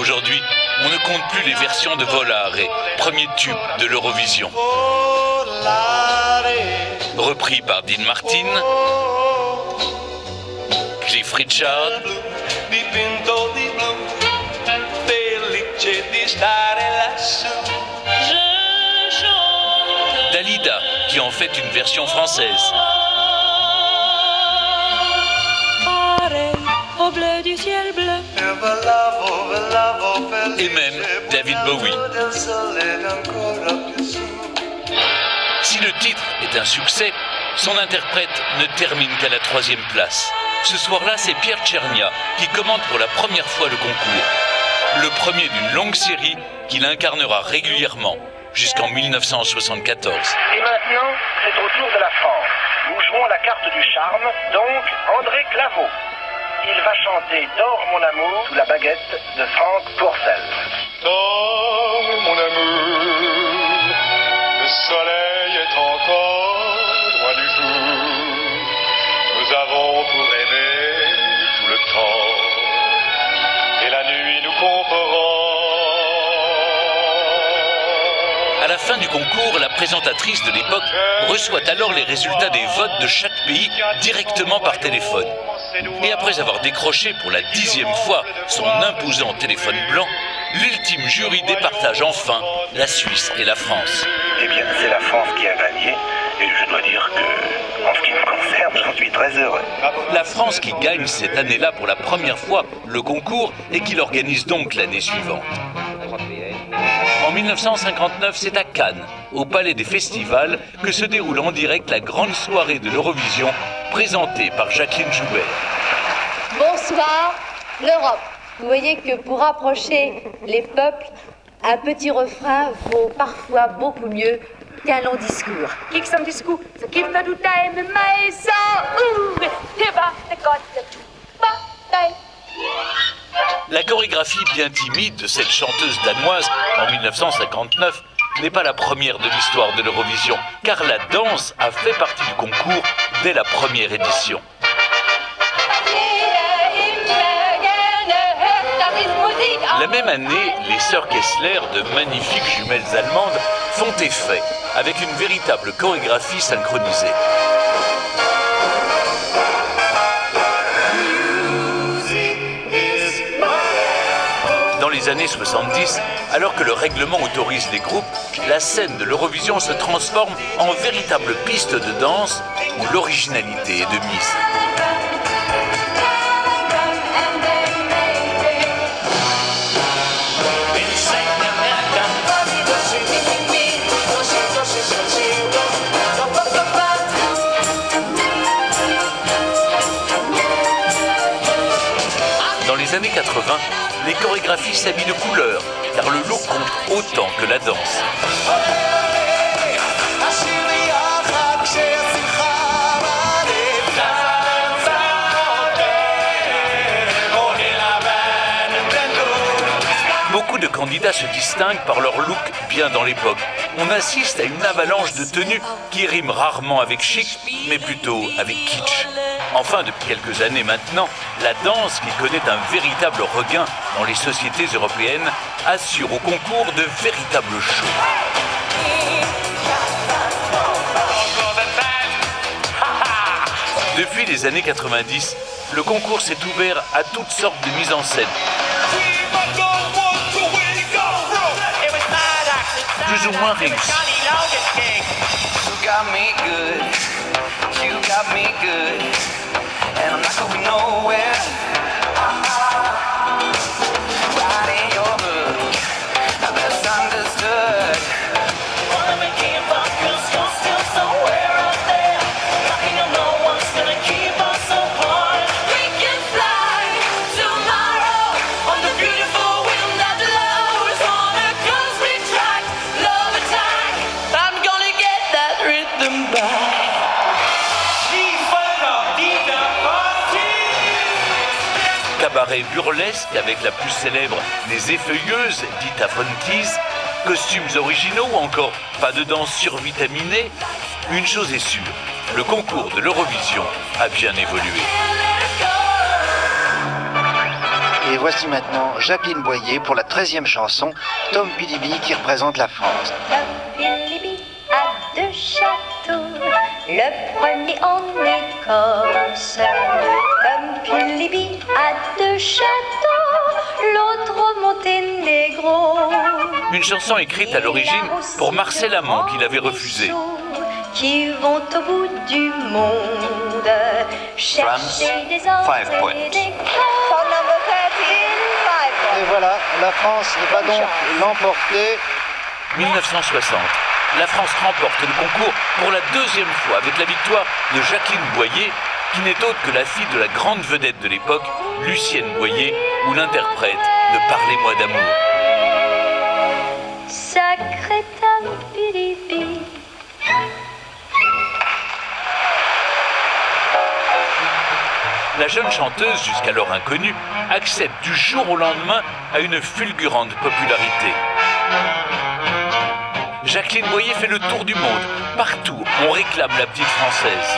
Aujourd'hui, on ne compte plus les versions de Volare, premier tube de l'Eurovision. Repris par Dean Martin, Cliff Richard, Dalida, qui en fait une version française. Au bleu du ciel bleu. Et même David Bowie. Si le titre est un succès, son interprète ne termine qu'à la 3e place. Ce soir-là, c'est Pierre Tchernia qui commande pour la première fois le concours. Le premier d'une longue série qu'il incarnera régulièrement jusqu'en 1974. Et maintenant, c'est au tour de la France. Nous jouons la carte du charme, donc André Claveau. Il va chanter Dors mon amour sous la baguette de Franck Pourcel. Dors mon amour, le soleil est encore loin du jour. Nous avons tout aimé tout le temps, et la nuit nous comprend. À la fin du concours, la présentatrice de l'époque reçoit alors les résultats des votes de chaque pays directement par téléphone. Et après avoir décroché pour la 10e fois son imposant téléphone blanc, l'ultime jury départage enfin la Suisse et la France. Eh bien, c'est la France qui a gagné, et je dois dire que, en ce qui me concerne, j'en suis très heureux. La France qui gagne cette année-là pour la première fois le concours et qui l'organise donc l'année suivante. En 1959, c'est à Cannes, au Palais des Festivals, que se déroule en direct la grande soirée de l'Eurovision, présentée par Jacqueline Joubert. Bonsoir, l'Europe. Vous voyez que pour rapprocher les peuples, un petit refrain vaut parfois beaucoup mieux qu'un long discours. Kijk som disco, så gifter du dig med mig, så det var det godt, var dig. La chorégraphie bien timide de cette chanteuse danoise en 1959 n'est pas la première de l'histoire de l'Eurovision, car la danse a fait partie du concours dès la première édition. La même année, les sœurs Kessler, de magnifiques jumelles allemandes, font effet, avec une véritable chorégraphie synchronisée. Dans les années 70, alors que le règlement autorise les groupes, la scène de l'Eurovision se transforme en véritable piste de danse où l'originalité est de mise. Dans les années 80, les chorégraphies s'habillent de couleur, car le look compte autant que la danse. Beaucoup de candidats se distinguent par leur look bien dans l'époque. On assiste à une avalanche de tenues qui riment rarement avec chic, mais plutôt avec kitsch. Enfin, depuis quelques années maintenant, la danse, qui connaît un véritable regain dans les sociétés européennes, assure au concours de véritables shows. Depuis les années 90, le concours s'est ouvert à toutes sortes de mises en scène, plus ou moins réussies. And I'm not going nowhere. Right in your hood, I misunderstood. Wanna make it fun, 'cause you're still somewhere out there. Talking of no one's gonna keep us apart. We can fly tomorrow on the beautiful wind that blows on a cosmic track. Love attack. I'm gonna get that rhythm back. Cabaret burlesque avec la plus célèbre des effeuilleuses, dites Afontees, costumes originaux ou encore pas de danse survitaminée. Une chose est sûre, le concours de l'Eurovision a bien évolué. Et voici maintenant Jacqueline Boyer pour la 13e chanson, Tom Pilibi qui représente la France. Tom Pilibi a 2 châteaux, le premier en Écosse. Tom Pilibi a 2 châteaux, l'autre au Monténégro. Une chanson écrite à l'origine pour Marcel Amont qui l'avait refusée. Qui vont au bout du monde chercher des or et des corps. Et voilà, la France va donc l'emporter. 1960. La France remporte le concours pour la 2e fois avec la victoire de Jacqueline Boyer, qui n'est autre que la fille de la grande vedette de l'époque, Lucienne Boyer, ou l'interprète de Parlez-moi d'amour. Sacré Tom Pilibi. La jeune chanteuse, jusqu'alors inconnue, accède du jour au lendemain à une fulgurante popularité. Jacqueline Boyer fait le tour du monde. Partout, on réclame la petite Française.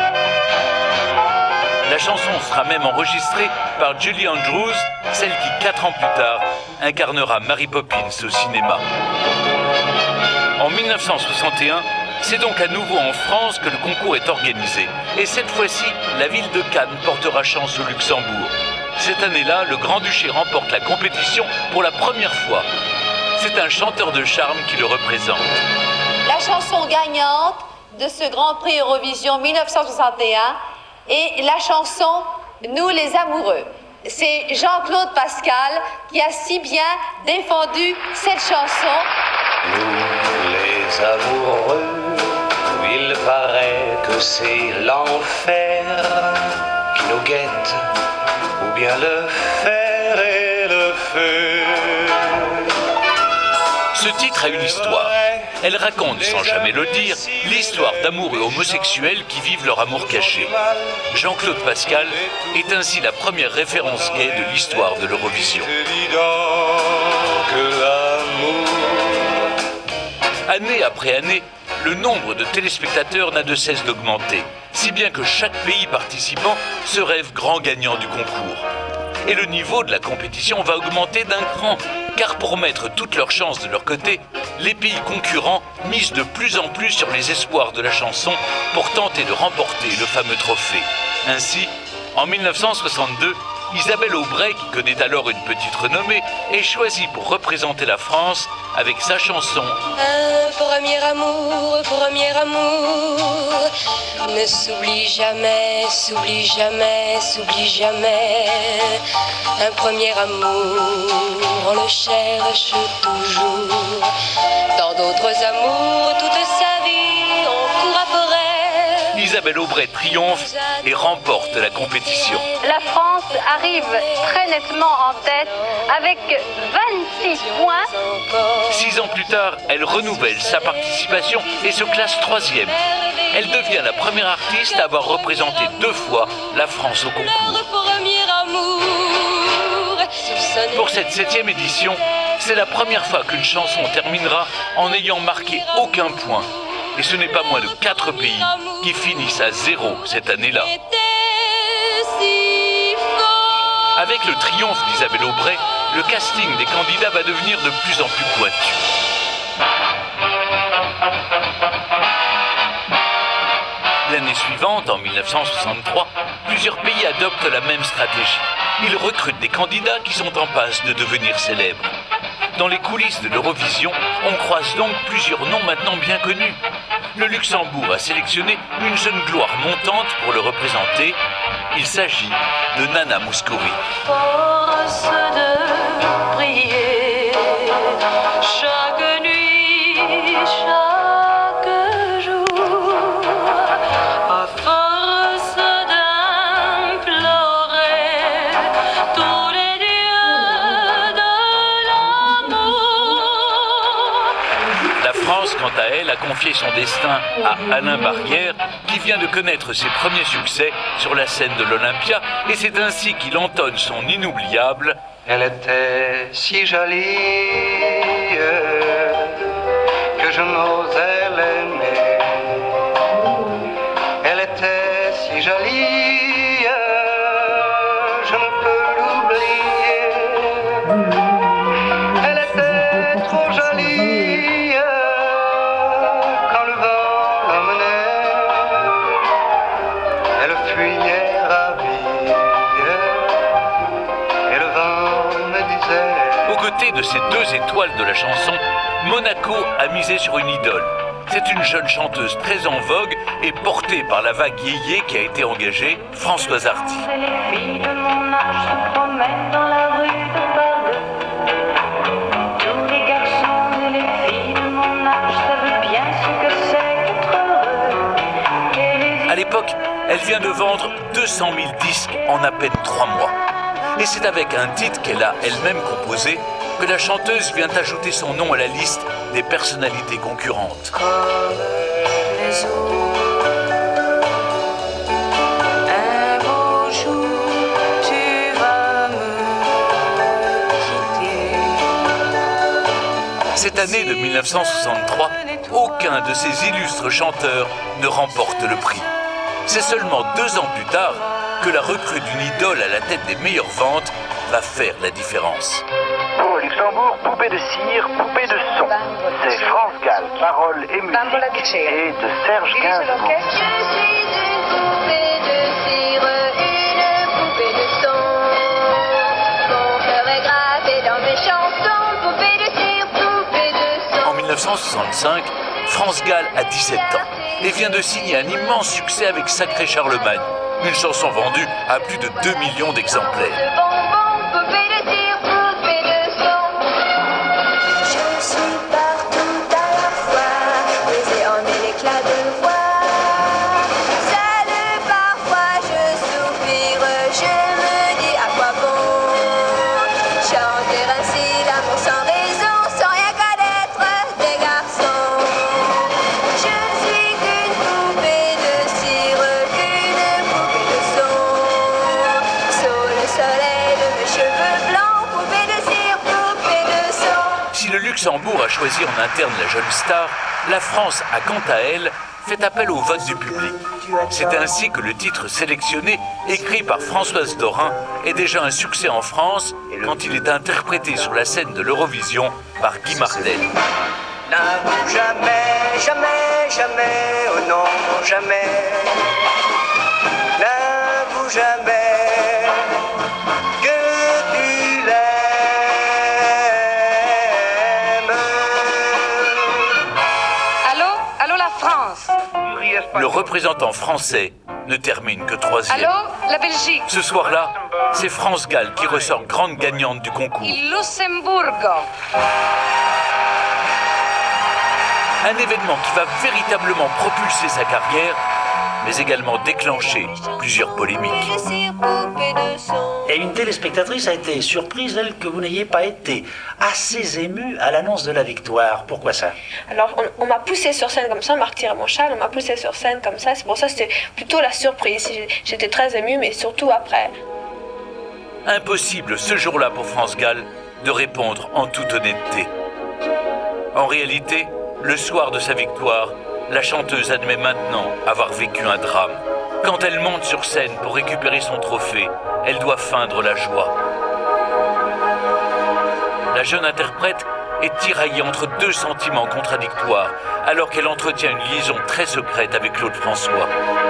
La chanson sera même enregistrée par Julie Andrews, celle qui, 4 ans plus tard, incarnera Mary Poppins au cinéma. En 1961, c'est donc à nouveau en France que le concours est organisé. Et cette fois-ci, la ville de Cannes portera chance au Luxembourg. Cette année-là, le Grand-Duché remporte la compétition pour la première fois. C'est un chanteur de charme qui le représente. La chanson gagnante de ce Grand Prix Eurovision 1961 est la chanson Nous les amoureux. C'est Jean-Claude Pascal qui a si bien défendu cette chanson. Nous les amoureux, il paraît que c'est l'enfer qui nous guette, ou bien le fer et le feu. Ce titre a une histoire. Elle raconte, sans jamais le dire, l'histoire d'amoureux homosexuels qui vivent leur amour caché. Jean-Claude Pascal est ainsi la première référence gay de l'histoire de l'Eurovision. Année après année, le nombre de téléspectateurs n'a de cesse d'augmenter, si bien que chaque pays participant se rêve grand gagnant du concours. Et le niveau de la compétition va augmenter d'un cran, car pour mettre toutes leurs chances de leur côté, les pays concurrents misent de plus en plus sur les espoirs de la chanson pour tenter de remporter le fameux trophée. Ainsi, en 1962, Isabelle Aubray, qui connaît alors une petite renommée, est choisie pour représenter la France avec sa chanson Un premier amour, ne s'oublie jamais, s'oublie jamais, s'oublie jamais. Un premier amour, on le cherche toujours. Dans d'autres amours, toute sa vie, on court après. Isabelle Aubray triomphe et remporte la compétition. La France arrive très nettement en tête avec 26 points. 6 ans plus tard, elle renouvelle sa participation et se classe 3e. Elle devient la première artiste à avoir représenté 2 fois la France au concours. Pour cette 7e édition, c'est la première fois qu'une chanson terminera en n'ayant marqué aucun point. Et ce n'est pas moins de 4 pays qui finissent à 0 cette année-là. Avec le triomphe d'Isabelle Aubray, le casting des candidats va devenir de plus en plus pointu. L'année suivante, en 1963, plusieurs pays adoptent la même stratégie. Ils recrutent des candidats qui sont en passe de devenir célèbres. Dans les coulisses de l'Eurovision, on croise donc plusieurs noms maintenant bien connus. Le Luxembourg a sélectionné une jeune gloire montante pour le représenter. Il s'agit de Nana Mouskouri. Force de prier chaque nuit, chaque jour, à force d'implorer tous les dieux de l'amour. La France, quant à elle, a confié son destin à Alain Barrière, qui vient de connaître ses premiers succès sur la scène de l'Olympia, et c'est ainsi qu'il entonne son inoubliable « Elle était si jolie que je n'osais l'aimer. Elle était si jolie, je ne peux l'oublier. côté de ces deux étoiles de la chanson, Monaco a misé sur une idole. C'est une jeune chanteuse très en vogue et portée par la vague yéyé qui a été engagée, Françoise Hardy. Les filles de mon âge se promènent dans la rue de Paris. Tous les garçons et les filles de mon âge savent bien ce que c'est qu'être heureux. À l'époque, elle vient de vendre 200 000 disques en à peine 3 mois. Et c'est avec un titre qu'elle a elle-même composé que la chanteuse vient ajouter son nom à la liste des personnalités concurrentes. Comme les autres, un beau jour, tu vas me quitter. Cette année de 1963, aucun de ces illustres chanteurs ne remporte le prix. C'est seulement 2 ans plus tard que la recrue d'une idole à la tête des meilleures ventes va faire la différence. Pour le Luxembourg, poupée de cire, poupée de son. C'est France Gall, paroles et musique, et de Serge Gainsbourg. Je suis une poupée de cire, une poupée de son. Mon cœur est gravé dans mes chansons, poupée de cire, poupée de son. En 1965, France Gall a 17 ans et vient de signer un immense succès avec Sacré Charlemagne, une chanson vendue à plus de 2 millions d'exemplaires. De bonbons, poupée de cire, poupée de son. Je suis partout à la fois, baisé en mille éclats de voix. Seule parfois je soupire, je me dis à quoi bon chanter ainsi d'amour sans raison, sans rien connaître des garçons. Je suis qu'une poupée de cire, qu'une poupée de son. Sous le soleil de mes cheveux blancs, poupée de cire, poupée de son. Si le Luxembourg a choisi en interne la jeune star, la France a quant à elle fait appel au vote du public. C'est ainsi que le titre sélectionné, écrit par Françoise Dorin, est déjà un succès en France quand il est interprété sur la scène de l'Eurovision par Guy Martel. N'avoue jamais, jamais, jamais, oh non, jamais. N'avoue jamais que tu l'aimes. Allô la France. Le représentant français ne termine que 3e. Allô la Belgique. Ce soir-là, c'est France Gall qui ressort grande gagnante du concours. Luxembourg. Un événement qui va véritablement propulser sa carrière, mais également déclencher plusieurs polémiques. Poupée de cire, poupée de son. Et une téléspectatrice a été surprise, elle, que vous n'ayez pas été assez émue à l'annonce de la victoire. Pourquoi ça? Alors, on m'a poussé sur scène comme ça, on m'a retiré mon châle, on m'a poussé sur scène comme ça. C'est pour ça que c'était plutôt la surprise. J'étais très émue, mais surtout après. Impossible ce jour-là pour France Gall de répondre en toute honnêteté. En réalité, le soir de sa victoire, la chanteuse admet maintenant avoir vécu un drame. Quand elle monte sur scène pour récupérer son trophée, elle doit feindre la joie. La jeune interprète est tiraillée entre 2 sentiments contradictoires, alors qu'elle entretient une liaison très secrète avec Claude François.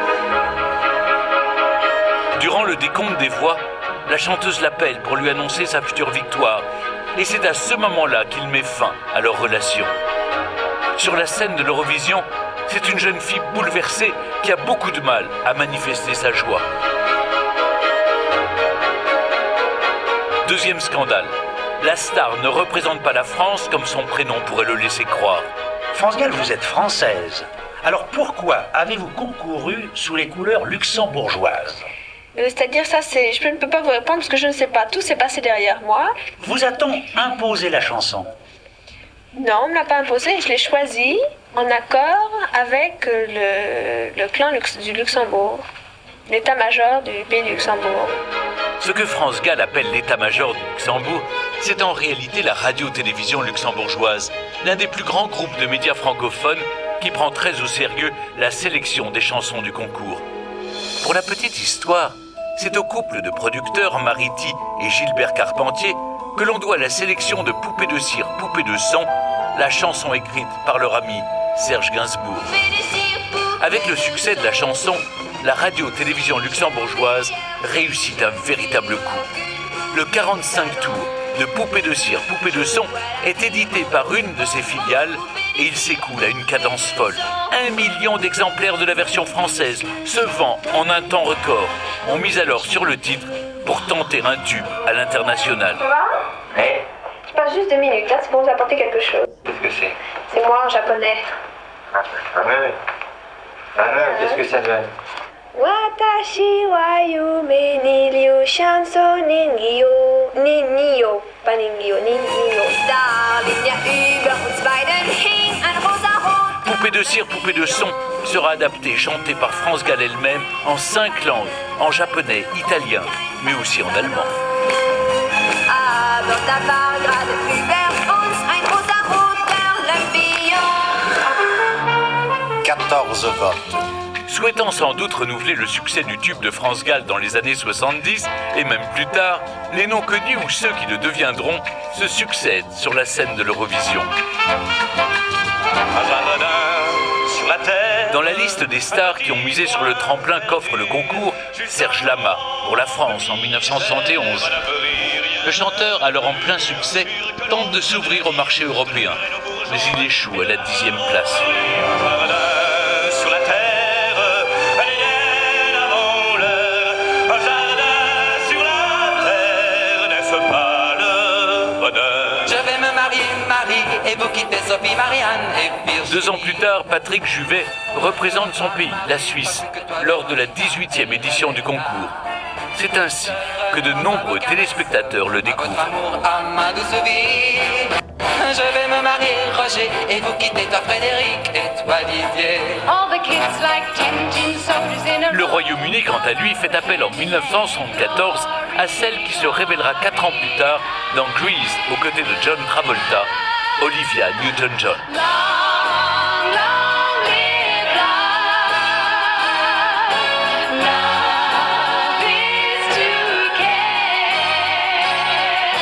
Durant le décompte des voix, la chanteuse l'appelle pour lui annoncer sa future victoire, et c'est à ce moment-là qu'il met fin à leur relation. Sur la scène de l'Eurovision, c'est une jeune fille bouleversée qui a beaucoup de mal à manifester sa joie. Deuxième scandale, la star ne représente pas la France comme son prénom pourrait le laisser croire. France Gall, vous êtes française. Alors pourquoi avez-vous concouru sous les couleurs luxembourgeoises? C'est-à-dire ça, je ne peux pas vous répondre parce que je ne sais pas. Tout s'est passé derrière moi. Vous a-t-on imposé la chanson? Non, on ne me l'a pas imposé. Je l'ai choisi en accord avec le clan du Luxembourg, l'état-major du pays du Luxembourg. Ce que France Gall appelle l'état-major du Luxembourg, c'est en réalité la radio-télévision luxembourgeoise, l'un des plus grands groupes de médias francophones qui prend très au sérieux la sélection des chansons du concours. Pour la petite histoire, c'est au couple de producteurs Mariti et Gilbert Carpentier que l'on doit la sélection de Poupée de cire, Poupée de son, la chanson écrite par leur ami Serge Gainsbourg. Avec le succès de la chanson, la radio-télévision luxembourgeoise réussit un véritable coup. Le 45 tours de Poupée de cire, Poupée de son est édité par une de ses filiales et il s'écoule à une cadence folle. 1 million d'exemplaires de la version française se vend en un temps record. On mise alors sur le titre pour tenter un tube à l'international. Ça va? Oui. Je passe juste 2 minutes, là, c'est pour vous apporter quelque chose. Qu'est-ce que c'est? C'est moi en japonais. Ah ouais. Qu'est-ce que ça donne? Watashi wa yume ni ryu shanso ninyo, pas ningyo, ninyo. Da Linie über uns beiden hing ein rosa Hut. Poupée de cire, Poupée de son sera adapté et chanté par France Gall elle-même en 5 langues, en japonais, italien, mais aussi en allemand. Aber da war gerade über uns ein rosa Hut, der Lampion. 14 votes. Souhaitant sans doute renouveler le succès du tube de France Gall dans les années 70 et même plus tard, les non connus ou ceux qui le deviendront se succèdent sur la scène de l'Eurovision. Sur la terre. Dans la liste des stars qui ont misé sur le tremplin qu'offre le concours, Serge Lama pour la France en 1971. Le chanteur, alors en plein succès, tente de s'ouvrir au marché européen, mais il échoue à la 10e place. Sur la terre. Et vous quittez Sophie, Marianne et Virginie. 2 ans plus tard, Patrick Juvet représente son pays, la Suisse, lors de la 18e édition du concours. C'est ainsi que de nombreux téléspectateurs le découvrent. Amour à ma douce vie. Je vais me marier, Roger, et vous quittez toi, Frédéric, et toi, Didier. All the kids like 10 gin sodas in a Le Royaume-Uni, quant à lui, fait appel en 1974 à celle qui se révélera 4 ans plus tard dans Grease, aux côtés de John Travolta, Olivia Newton-John. long, long live love. Love is to care,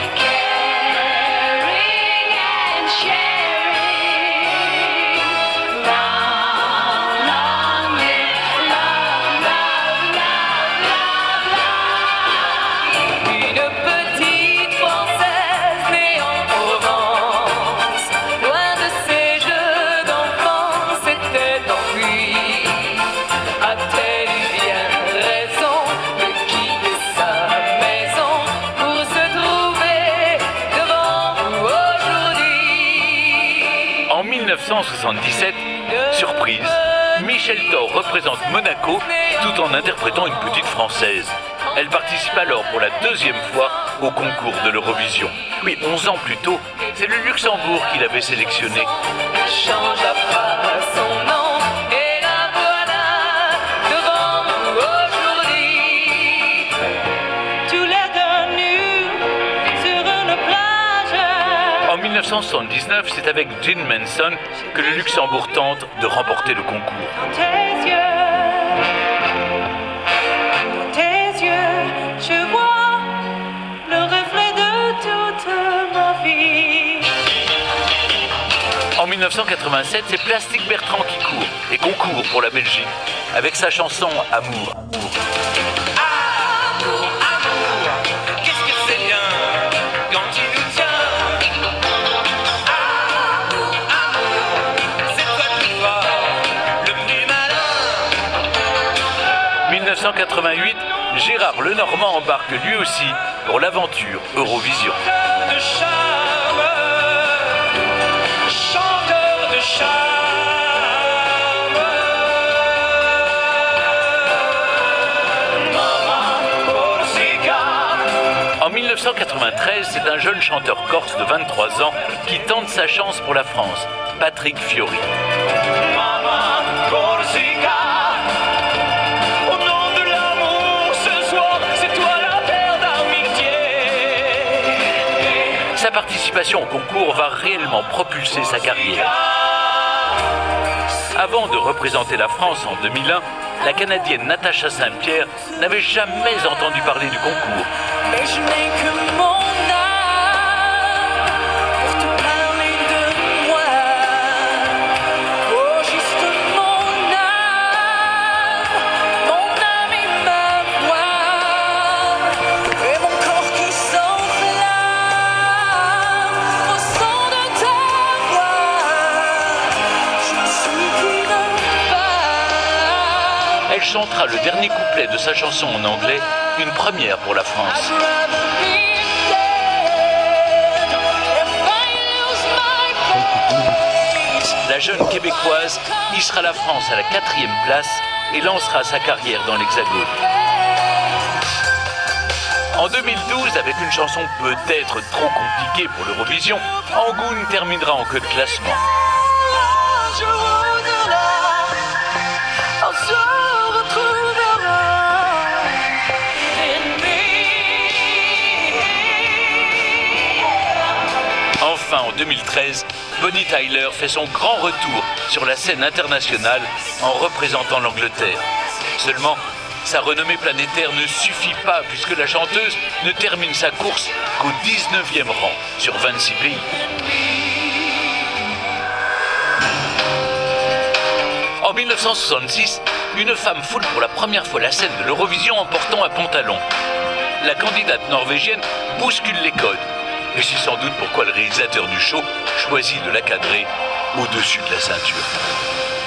caring and sharing. Long, long live love, love, love, love, love. Une petite Française née en Provence, loin de ces jeux d'enfants, s'était enfuie. A-t-elle eu bien raison de quitter sa maison pour se trouver devant vous aujourd'hui? En 1977, surprise, Michel Thor représente Monaco tout en interprétant une petite Française. Elle participe alors pour la 2e fois au concours de l'Eurovision. Oui, 11 ans plus tôt, c'est le Luxembourg qui l'avait sélectionnée. Changea pas son nom et la voilà devant vous aujourd'hui. Tout l'air d'un nu sur une plage. En 1979, c'est avec Jim Manson que le Luxembourg tente de remporter le concours. Tes yeux, je vois le reflet de toute ma vie. En 1987, c'est Plastic Bertrand qui court et concourt pour la Belgique avec sa chanson Amour. Amour, amour, qu'est-ce que c'est bien quand tu nous tiens. Amour, amour, c'est toi le plus fort, le plus malin. 1988, Gérard Lenormand embarque lui aussi pour l'aventure Eurovision. De charme, chanteur de charme. Maman Corsica. En 1993, c'est un jeune chanteur corse de 23 ans qui tente sa chance pour la France, Patrick Fiori. Maman Corsica. Au nom de l'amour, ce soir, c'est toi la paire d'amitié. Sa participation au concours va réellement propulser sa carrière. Avant de représenter la France en 2001, la Canadienne Natacha Saint-Pierre n'avait jamais entendu parler du concours. Mais je n'ai que mon âme pour te parler de moi. Oh, juste mon âme et ma voix. Et mon corps qui s'enflamme. chantera le dernier couplet de sa chanson en anglais, une première pour la France. La jeune québécoise hissera la France à la 4e place et lancera sa carrière dans l'Hexagone. En 2012, avec une chanson peut-être trop compliquée pour l'Eurovision, Angoune terminera en queue de classement. Enfin, en 2013, Bonnie Tyler fait son grand retour sur la scène internationale en représentant l'Angleterre. Seulement, sa renommée planétaire ne suffit pas puisque la chanteuse ne termine sa course qu'au 19e rang sur 26 pays. En 1966, une femme foule pour la première fois la scène de l'Eurovision en portant un pantalon. La candidate norvégienne bouscule les codes. Et c'est sans doute pourquoi le réalisateur du show choisit de la cadrer au-dessus de la ceinture.